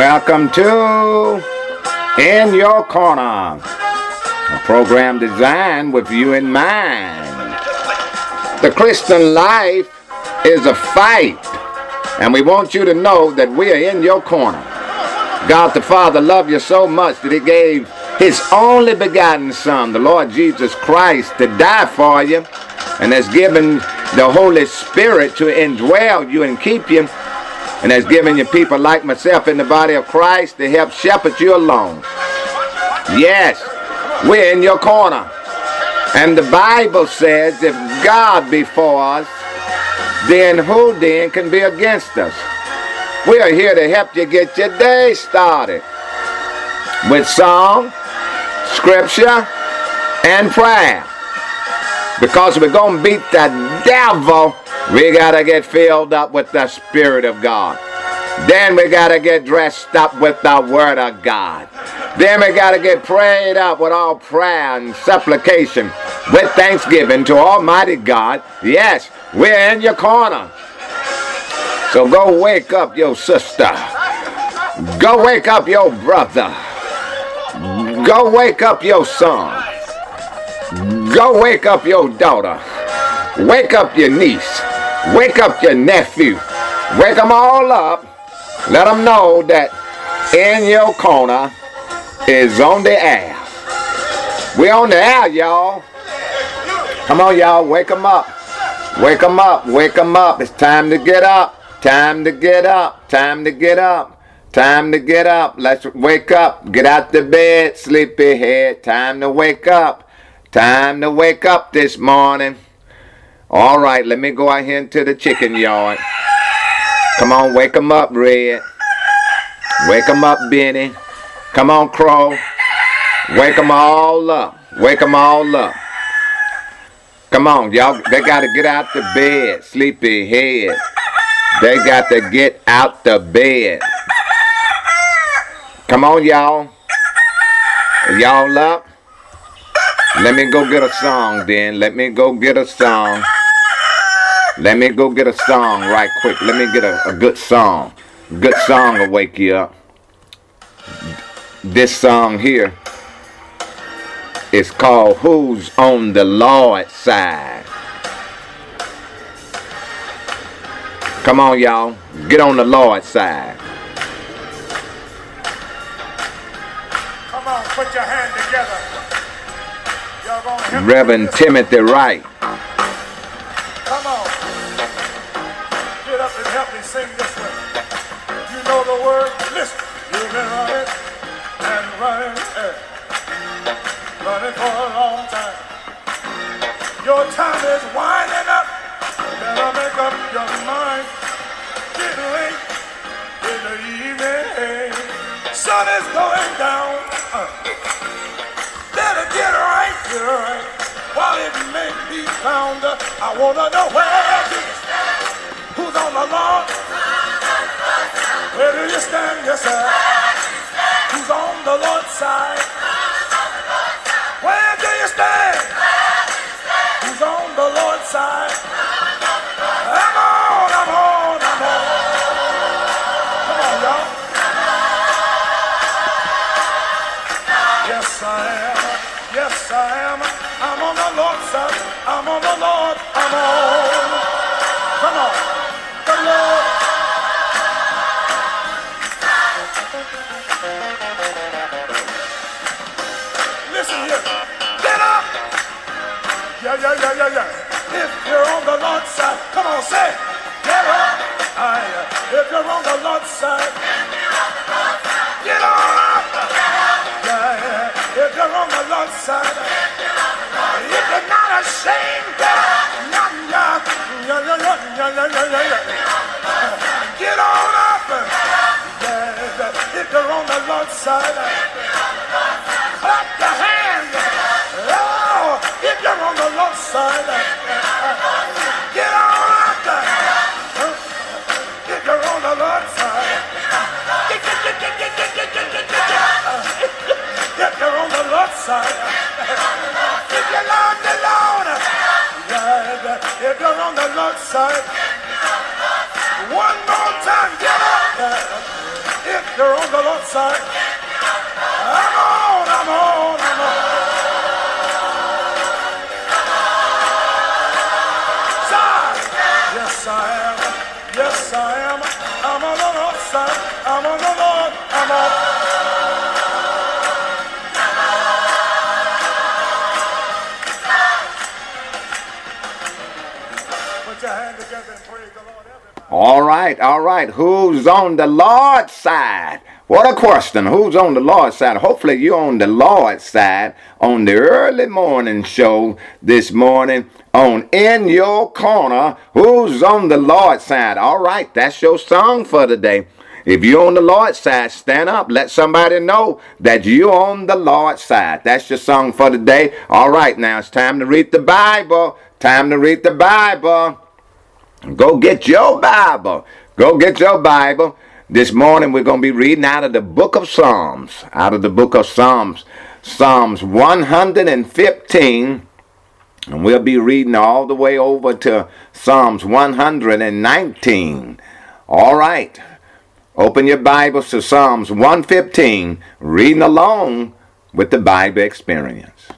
Welcome to In Your Corner, a program designed with you in mind. The Christian life is a fight, and we want you to know that we are in your corner. God the Father loved you so much that He gave His only begotten Son, the Lord Jesus Christ, to die for you, and has given the Holy Spirit to indwell you and keep you, and has given you people like myself in the body of Christ to help shepherd you along. Yes, we're in your corner. And the Bible says if God be for us, then who then can be against us? We are here to help you get your day started with song, scripture, and prayer. Because we're going to beat the devil, we got to get filled up with the Spirit of God. Then we got to get dressed up with the Word of God. Then we got to get prayed up with all prayer and supplication with thanksgiving to Almighty God. Yes, we're in your corner. So go wake up your sister. Go wake up your brother. Go wake up your son. Go wake up your daughter. Wake up your niece. Wake up your nephew. Wake them all up. Let them know that In Your Corner is on the air. We're on the air, y'all. Come on, y'all. Wake them up. Wake them up. Wake them up. It's time to get up. Time to get up. Time to get up. Time to get up. Let's wake up. Get out the bed, sleepyhead. Time to wake up. Time to wake up this morning. All right, let me go out here into the chicken yard. Come on, wake them up, Red. Wake them up, Benny. Come on, Crow. Wake them all up. Wake them all up. Come on, y'all. They got to get out the bed, sleepyhead. They got to get out the bed. Come on, y'all. Y'all up? Let me go get a song then. Let me go get a song. Let me go get a song right quick. Let me get a good song. Good song will wake you up. This song here is called Who's on the Lord's Side. Come on, y'all. Get on the Lord's side. Come on, put your hand together. Y'all gonna help Reverend Timothy Wright. Come on. Get up and help me sing this one. You know the word? Listen. You've been running and running for a long time. Your time is winding up. Better make up your mind. Getting late in the evening. Sun is going down. Better get right. While it may be found, I wanna know where do you stand? Who's on the Lord? Where do you stand, yes sir? Who's on the Lord's side? Where do you stand? Who's on the Lord's side? I'm on. Come on, y'all. Yes, I am. I'm on the Lord's side. I'm on the Lord. I'm on. Come on. The Lord. Listen here. Get up. Yeah. If you're on the Lord's side, come on, say it. Get up. If you're on the Lord's side, get on up. Yeah. If you're on the Lord's side, if you're not ashamed, get on up. Yeah. If you're on the Lord's side, clap your hands. Oh, if you're on the Lord's side, get on up. If you're on the Lord's side, if you're on the Lord's side, if you love the Lord, if you're on the Lord's side, one more time, get up. If you're on the side. I'm on, I'm on, I'm on. Side. Yes, I am. Yes, I am. I'm on the Lord's side. I'm on the Lord. I'm on. Put your hand together and praise the Lord, everybody. All right. Who's on the Lord's side? What a question. Who's on the Lord's side? Hopefully you're on the Lord's side on the early morning show this morning on In Your Corner. Who's on the Lord's side? All right, that's your song for today. If you're on the Lord's side, stand up. Let somebody know that you're on the Lord's side. That's your song for today. All right, now it's time to read the Bible. Time to read the Bible. Go get your Bible. Go get your Bible. This morning we're going to be reading out of the book of Psalms. Out of the book of Psalms. Psalms 115. And we'll be reading all the way over to Psalms 119. All right. Open your Bibles to Psalms 115. Reading along with the Bible Experience.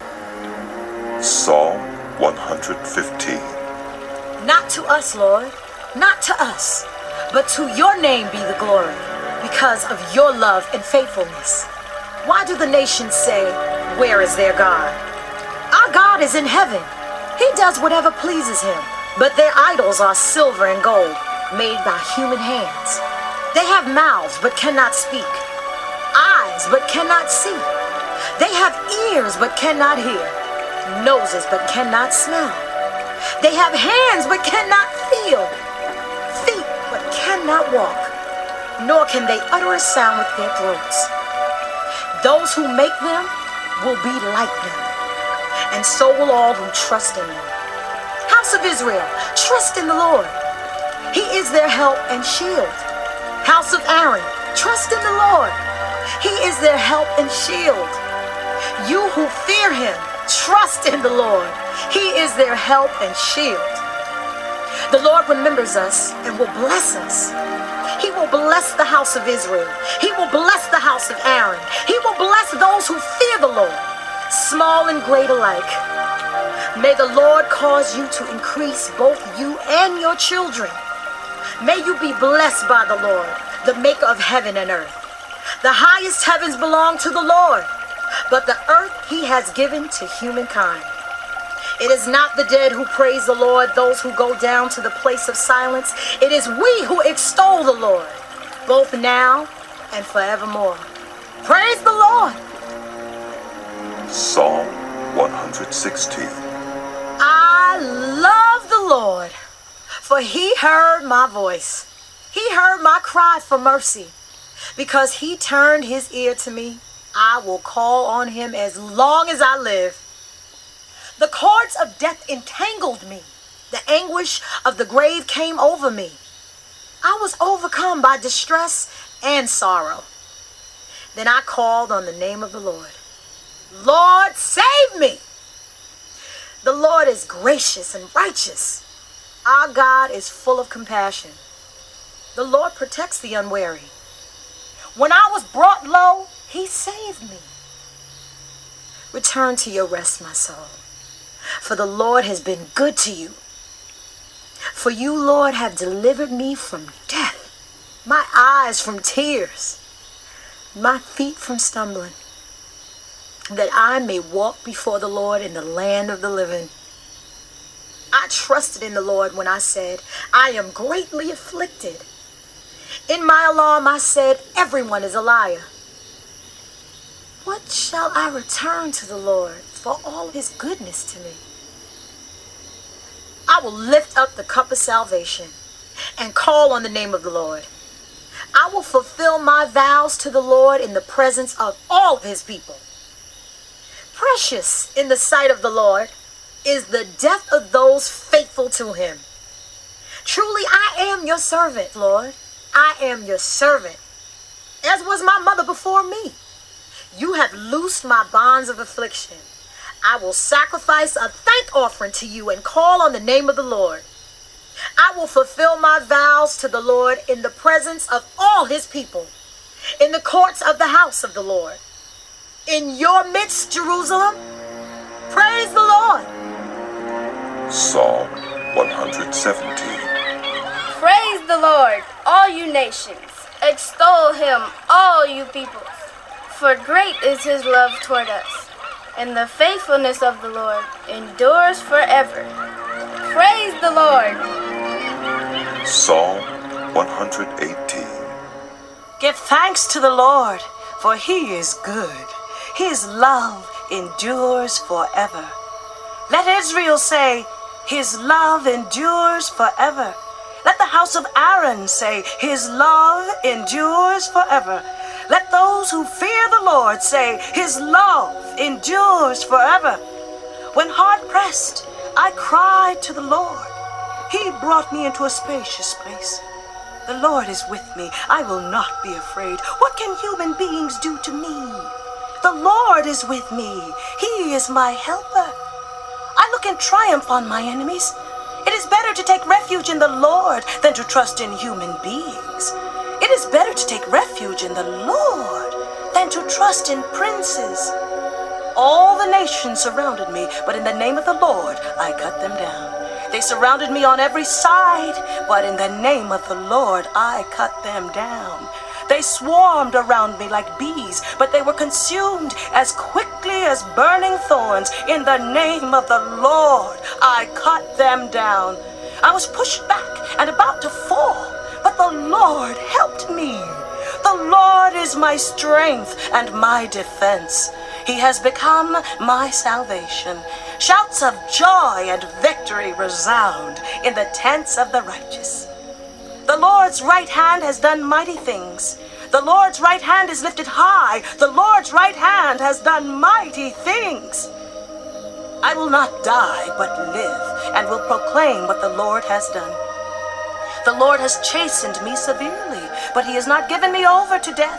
Psalm 115. Not to us, Lord, not to us, but to your name be the glory, because of your love and faithfulness. Why do the nations say, where is their God? Our God is in heaven. He does whatever pleases him. But their idols are silver and gold, made by human hands. They have mouths but cannot speak, eyes but cannot see. They have ears but cannot hear, noses but cannot smell. They have hands but cannot feel, feet but cannot walk, nor can they utter a sound with their throats. Those who make them will be like them, and so will all who trust in them. House of Israel, trust in the Lord. He is their help and shield. House of Aaron, trust in the Lord. He is their help and shield. You who fear him, trust in the Lord. He is their help and shield. The Lord remembers us and will bless us. He will bless the house of Israel. He will bless the house of Aaron. He will bless those who fear the Lord, small and great alike. May the Lord cause you to increase, both you and your children. May you be blessed by the Lord, the maker of heaven and earth. The highest heavens belong to the Lord, but the earth he has given to humankind. It is not the dead who praise the Lord, those who go down to the place of silence. It is we who extol the Lord, both now and forevermore. Praise the Lord. Psalm 116. I love the Lord, for he heard my voice. He heard my cry for mercy. Because he turned his ear to me, I will call on him as long as I live. The cords of death entangled me. The anguish of the grave came over me. I was overcome by distress and sorrow. Then I called on the name of the Lord. Lord, save me! The Lord is gracious and righteous. Our God is full of compassion. The Lord protects the unwary. When I was brought low, he saved me. Return to your rest, my soul, for the Lord has been good to you. For you, Lord, have delivered me from death, my eyes from tears, my feet from stumbling, that I may walk before the Lord in the land of the living. I trusted in the Lord when I said, I am greatly afflicted. In my alarm I said, everyone is a liar. What shall I return to the Lord for all his goodness to me? I will lift up the cup of salvation and call on the name of the Lord. I will fulfill my vows to the Lord in the presence of all of his people. Precious in the sight of the Lord is the death of those faithful to him. Truly, I am your servant, Lord. I am your servant, as was my mother before me. You have loosed my bonds of affliction. I will sacrifice a thank offering to you and call on the name of the Lord. I will fulfill my vows to the Lord in the presence of all his people. in the courts of the house of the Lord. In your midst, Jerusalem, praise the Lord. Psalm 117. Praise the Lord, all you nations. Extol him, all you peoples. For great is his love toward us, and the faithfulness of the Lord endures forever. Praise the Lord. Psalm 118. Give thanks to the Lord, for he is good. His love endures forever. Let Israel say, his love endures forever. Let the house of Aaron say, his love endures forever. Let those who fear the Lord say, his love endures forever. When hard pressed, I cried to the Lord. He brought me into a spacious place. The Lord is with me. I will not be afraid. What can human beings do to me? The Lord is with me. He is my helper. I look in triumph on my enemies. It is better to take refuge in the Lord than to trust in human beings. It is better to take refuge in the Lord than to trust in princes. All the nations surrounded me, but in the name of the Lord, I cut them down. They surrounded me on every side, but in the name of the Lord, I cut them down. They swarmed around me like bees, but they were consumed as quickly as burning thorns. In the name of the Lord, I cut them down. I was pushed back and about to fall, but the Lord helped me. The Lord is my strength and my defense. He has become my salvation. Shouts of joy and victory resound in the tents of the righteous. The Lord's right hand has done mighty things. The Lord's right hand is lifted high. The Lord's right hand has done mighty things. I will not die, but live, and will proclaim what the Lord has done. The Lord has chastened me severely, but he has not given me over to death.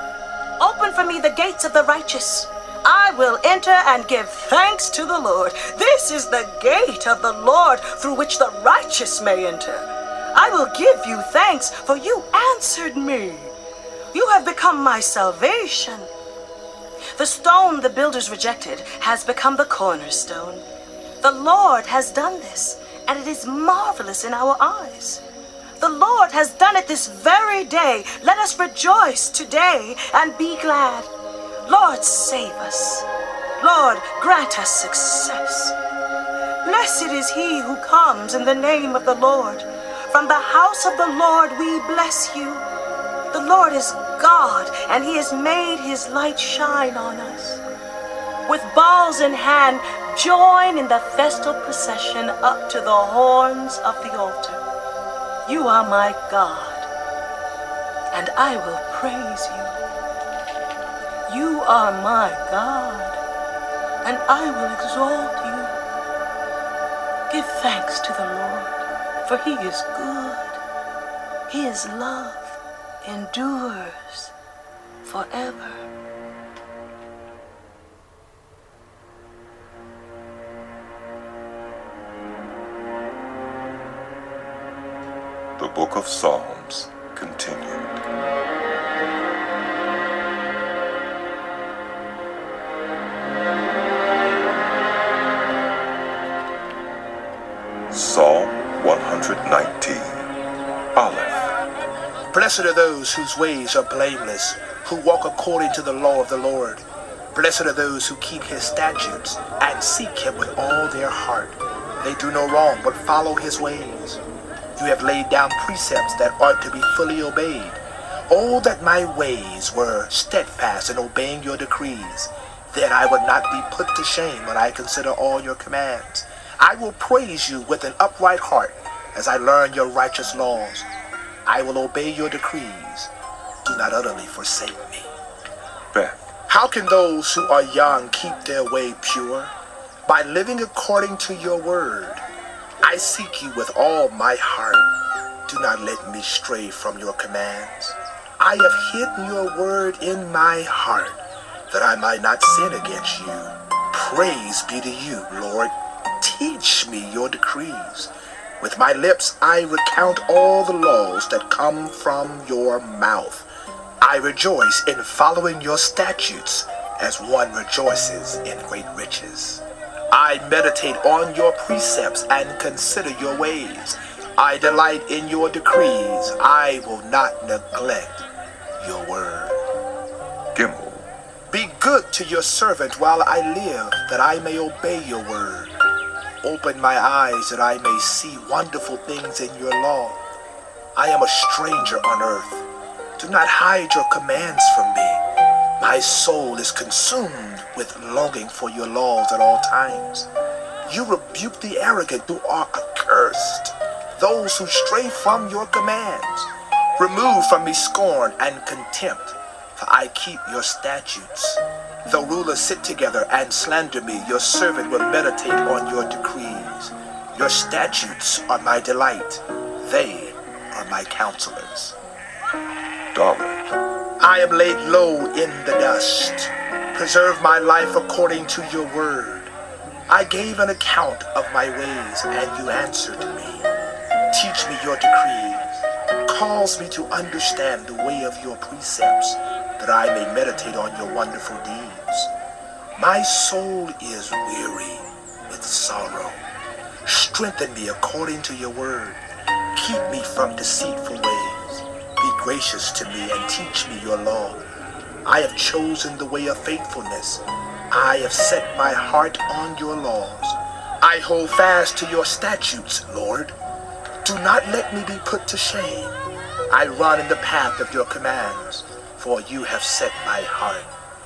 Open for me the gates of the righteous. I will enter and give thanks to the Lord. This is the gate of the Lord through which the righteous may enter. I will give you thanks, for you answered me. You have become my salvation. The stone the builders rejected has become the cornerstone. The Lord has done this, and it is marvelous in our eyes. The Lord has done it this very day. Let us rejoice today and be glad. Lord, save us. Lord, grant us success. Blessed is he who comes in the name of the Lord. From the house of the Lord we bless you. The Lord is God, and he has made his light shine on us. With bowls in hand, join in the festal procession up to the horns of the altar. You are my God, and I will praise you. You are my God, and I will exalt you. Give thanks to the Lord, for he is good. His love endures forever. The Book of Psalms continued. Psalm 119. Aleph. Blessed are those whose ways are blameless, who walk according to the law of the Lord. Blessed are those who keep his statutes and seek him with all their heart. They do no wrong, but follow his ways. You have laid down precepts that ought to be fully obeyed. Oh, that my ways were steadfast in obeying your decrees. Then I would not be put to shame when I consider all your commands. I will praise you with an upright heart as I learn your righteous laws. I will obey your decrees. Do not utterly forsake me. Beth. How can those who are young keep their way pure? By living according to your word. I seek you with all my heart. Do not let me stray from your commands. I have hidden your word in my heart, that I might not sin against you. Praise be to you, Lord. Teach me your decrees. With my lips I recount all the laws that come from your mouth. I rejoice in following your statutes as one rejoices in great riches. I meditate on your precepts and consider your ways. I delight in your decrees. I will not neglect your word. Gimel. Be good to your servant while I live, that I may obey your word. Open my eyes that I may see wonderful things in your law. I am a stranger on earth. Do not hide your commands from me. My soul is consumed with longing for your laws at all times. You rebuke the arrogant who are accursed, those who stray from your commands. Remove from me scorn and contempt, for I keep your statutes. Though rulers sit together and slander me, your servant will meditate on your decrees. Your statutes are my delight. They are my counselors. Dalet. I am laid low in the dust. Preserve my life according to your word. I gave an account of my ways, and you answered me. Teach me your decrees. Cause me to understand the way of your precepts, that I may meditate on your wonderful deeds. My soul is weary with sorrow. Strengthen me according to your word. Keep me from deceitful ways. Be gracious to me and teach me your law. I have chosen the way of faithfulness. I have set my heart on your laws. I hold fast to your statutes, Lord. Do not let me be put to shame. I run in the path of your commands, for you have set my heart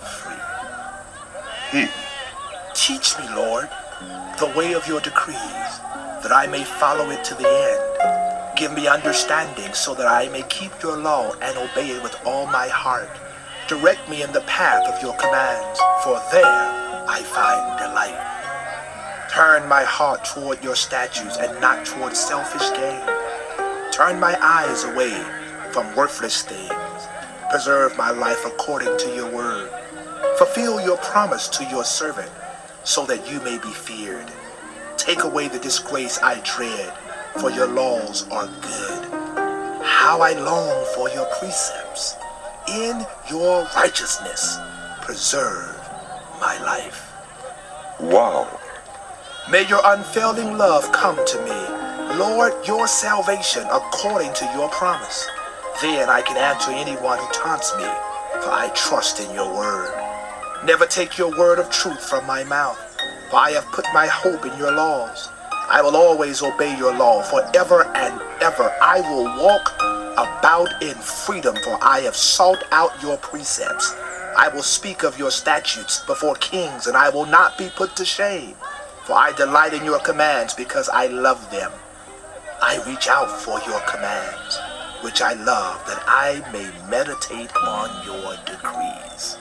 free. Teach me, Lord, the way of your decrees, that I may follow it to the end. Give me understanding so that I may keep your law and obey it with all my heart. Direct me in the path of your commands, for there I find delight. Turn my heart toward your statutes and not toward selfish gain. Turn my eyes away from worthless things. Preserve my life according to your word. Fulfill your promise to your servant, so that you may be feared. Take away the disgrace I dread, for your laws are good. How I long for your precepts. In your righteousness, preserve my life. Wow. May your unfailing love come to me, Lord, your salvation according to your promise. Then I can answer anyone who taunts me, for I trust in your word. Never take your word of truth from my mouth, for I have put my hope in your laws. I will always obey your law forever and ever. I will walk about in freedom, for I have sought out your precepts. I will speak of your statutes before kings, and I will not be put to shame, for I delight in your commands because I love them. I reach out for your commands, which I love, that I may meditate on your decrees.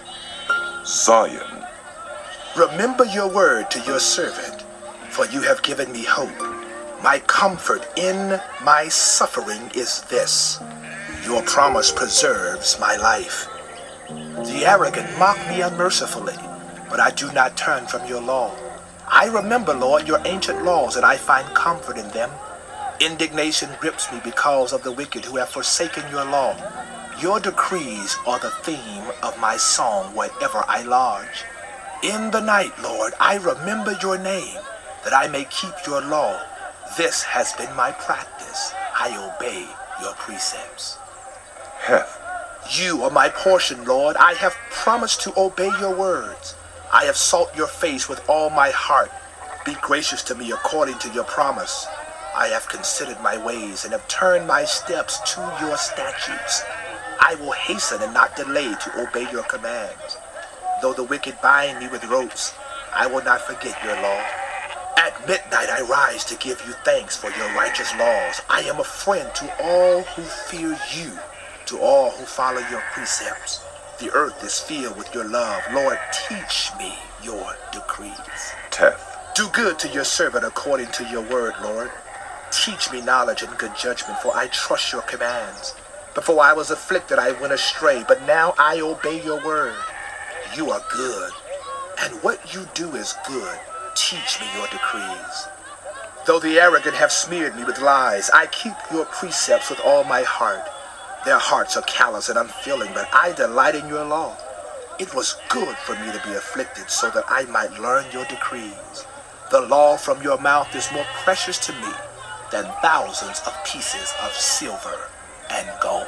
Zion. Remember your word to your servant, for you have given me hope. My comfort in my suffering is this: your promise preserves my life. The arrogant mock me unmercifully, but I do not turn from your law. I remember, Lord, your ancient laws, and I find comfort in them. Indignation grips me because of the wicked who have forsaken your law. Your decrees are the theme of my song wherever I lodge. In the night, Lord, I remember your name, that I may keep your law. This has been my practice. I obey your precepts. Heth. You are my portion, Lord. I have promised to obey your words. I have sought your face with all my heart. Be gracious to me according to your promise. I have considered my ways and have turned my steps to your statutes. I will hasten and not delay to obey your commands. Though the wicked bind me with ropes, I will not forget your law. At midnight I rise to give you thanks for your righteous laws. I am a friend to all who fear you, to all who follow your precepts. The earth is filled with your love. Lord, teach me your decrees. Teth. Do good to your servant according to your word, Lord. Teach me knowledge and good judgment, for I trust your commands. Before I was afflicted, I went astray, but now I obey your word. You are good, and what you do is good. Teach me your decrees. Though the arrogant have smeared me with lies, I keep your precepts with all my heart. Their hearts are callous and unfeeling, but I delight in your law. It was good for me to be afflicted so that I might learn your decrees. The law from your mouth is more precious to me than thousands of pieces of silver and gold.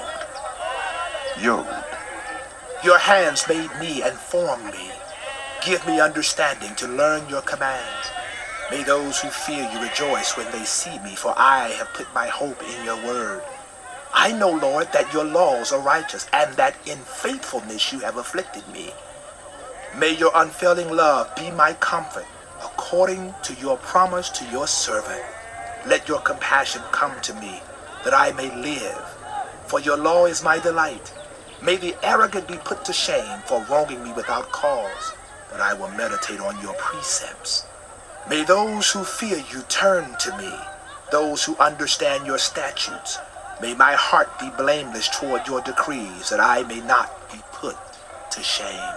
Yod. Your hands made me and formed me. Give me understanding to learn your commands. May those who fear you rejoice when they see me, for I have put my hope in your word. I know, Lord, that your laws are righteous, and that in faithfulness you have afflicted me. May your unfailing love be my comfort, according to your promise to your servant. Let your compassion come to me, that I may live. For your law is my delight. May the arrogant be put to shame for wronging me without cause, but I will meditate on your precepts. May those who fear you turn to me, those who understand your statutes. May my heart be blameless toward your decrees, that I may not be put to shame.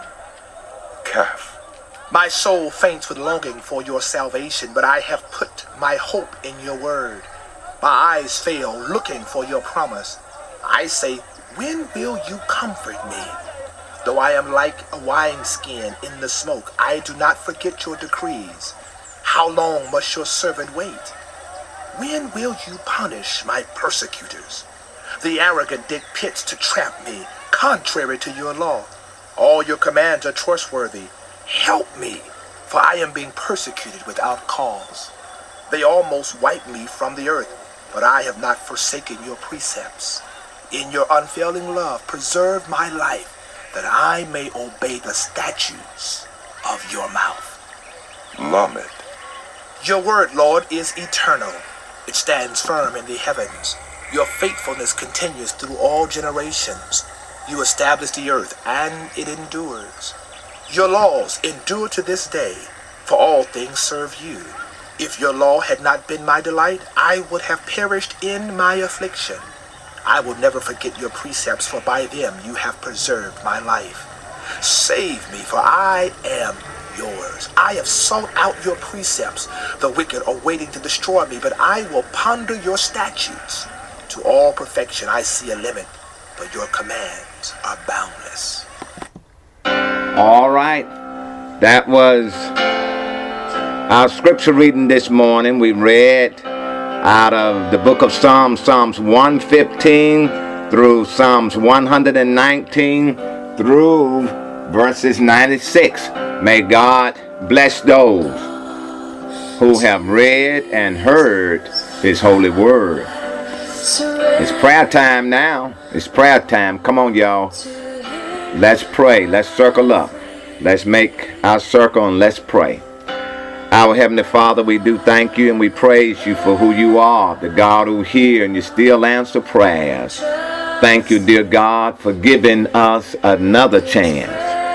Kaf. My soul faints with longing for your salvation, but I have put my hope in your word. My eyes fail looking for your promise. I say, when will you comfort me? Though I am like a wineskin in the smoke, I do not forget your decrees. How long must your servant wait? When will you punish my persecutors? The arrogant dig pits to trap me, contrary to your law. All your commands are trustworthy. Help me, for I am being persecuted without cause. They almost wipe me from the earth, but I have not forsaken your precepts. In your unfailing love, preserve my life, that I may obey the statutes of your mouth. Lamed. Your word, Lord, is eternal. It stands firm in the heavens. Your faithfulness continues through all generations. You establish the earth, and it endures. Your laws endure to this day, for all things serve you. If your law had not been my delight, I would have perished in my affliction. I will never forget your precepts, for by them you have preserved my life. Save me, for I am yours. I have sought out your precepts. The wicked are waiting to destroy me, but I will ponder your statutes. To all perfection I see a limit, but your commands are boundless. All right. That was our scripture reading this morning. We read out of the book of Psalms, Psalms 115 through Psalms 119 through verses 96. May God bless those who have read and heard his holy word. It's prayer time now. It's prayer time. Come on, y'all. Let's pray. Let's circle up. Let's make our circle and let's pray. Our Heavenly Father, we do thank you and we praise you for who you are, the God who hears and you still answer prayers. Thank you, dear God, for giving us another chance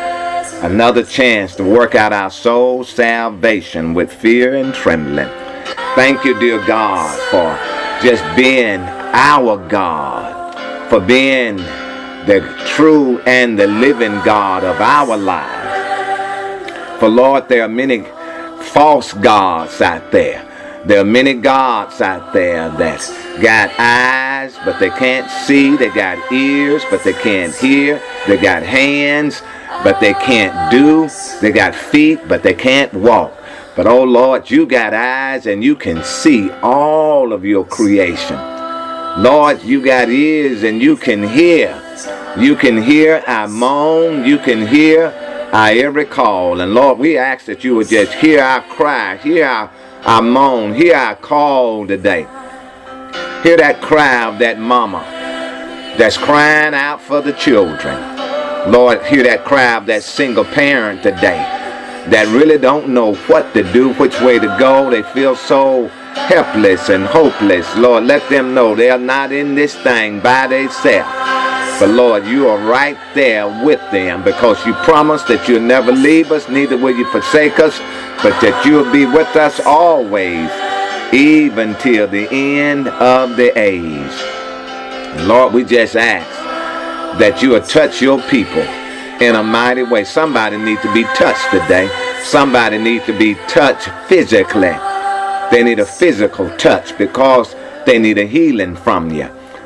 to work out our soul's salvation with fear and trembling. Thank you, dear God, for just being our God, for being the true and the living God of our lives. For Lord, there are many false gods out there. There are many gods out there that got eyes, but they can't see. They got ears, but they can't hear. They got hands, but they can't do. They got feet, but they can't walk. But oh Lord, you got eyes and you can see all of your creation. Lord, you got ears and you can hear. You can hear our moan. You can hear our every call. And Lord, we ask that you would just hear our cry, hear our moan, hear our call today. Hear that cry of that mama that's crying out for the children. Lord, hear that cry of that single parent today that really don't know what to do, which way to go. They feel so helpless and hopeless. Lord, let them know they are not in this thing by themselves. But Lord, you are right there with them because you promised that you'll never leave us, neither will you forsake us, but that you'll be with us always, even till the end of the age. And Lord, we just ask that you will touch your people in a mighty way. Somebody needs to be touched today. Somebody needs to be touched physically. They need a physical touch because they need a healing from you.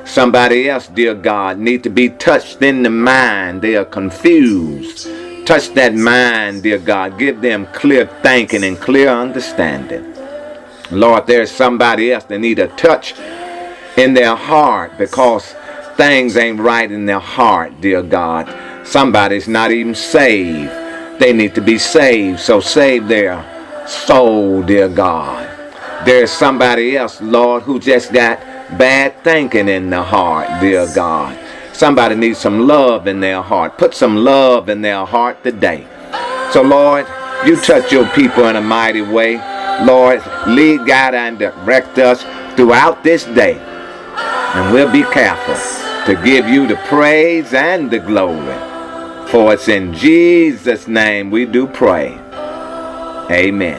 Somebody else, dear God, need to be touched in the mind. They are confused. Touch that mind, dear God. Give them clear thinking and clear understanding. Lord, there's somebody else that need a touch in their heart because things ain't right in their heart, dear God. Somebody's not even saved. They need to be saved. So save their soul, dear God. There's somebody else, Lord, who just got bad thinking in their heart, dear God. Somebody needs some love in their heart. Put some love in their heart today. So, Lord, you touch your people in a mighty way. Lord, lead, guide, and direct us throughout this day. And we'll be careful to give you the praise and the glory. For it's in Jesus' name we do pray. Amen.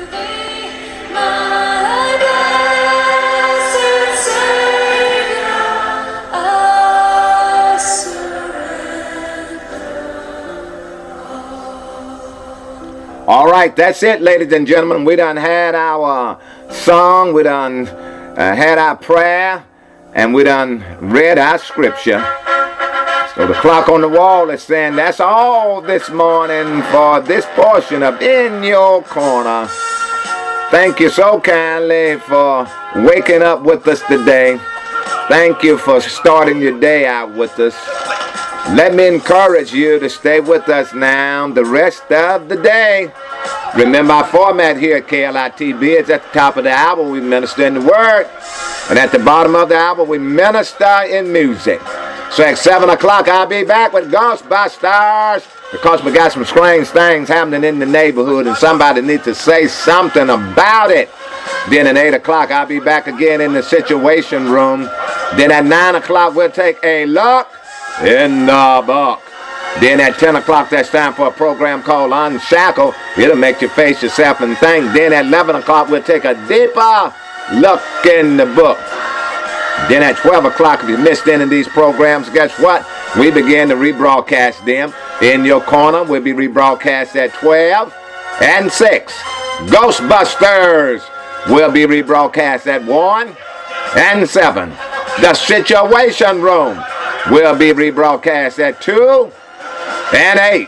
All right, that's it, ladies and gentlemen. We done had our song, we done had our prayer, and we done read our scripture. So the clock on the wall is saying that's all this morning for this portion of In Your Corner. Thank you so kindly for waking up with us today. Thank you for starting your day out with us. Let me encourage you to stay with us now the rest of the day. Remember our format here at KLITB is at the top of the hour we minister in the Word, and at the bottom of the hour we minister in music. So at 7 o'clock I'll be back with Ghostbusters because we got some strange things happening in the neighborhood and somebody needs to say something about it. Then at 8 o'clock I'll be back again in the Situation Room. Then at 9 o'clock we'll take a look in the book. Then at 10 o'clock, that's time for a program called Unshackle. It'll make you face yourself and think. Then at 11 o'clock, we'll take a deeper look in the book. Then at 12 o'clock, if you missed any of these programs, guess what? We begin to rebroadcast them. In Your Corner will be rebroadcast at 12 and 6. Ghostbusters will be rebroadcast at 1 and 7. The Situation Room will be rebroadcast at 2 and 8.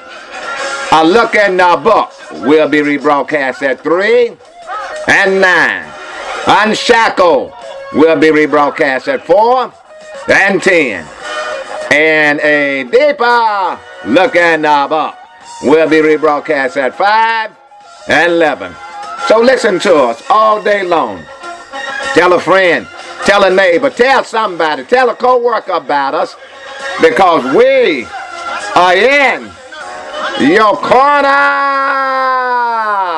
A Look in the Book will be rebroadcast at 3 and 9. Unshackle will be rebroadcast at 4 and 10. And a Deeper Look in the Book will be rebroadcast at 5 and 11. So listen to us all day long. Tell a friend, tell a neighbor, tell somebody, tell a co-worker about us, because we are in your corner.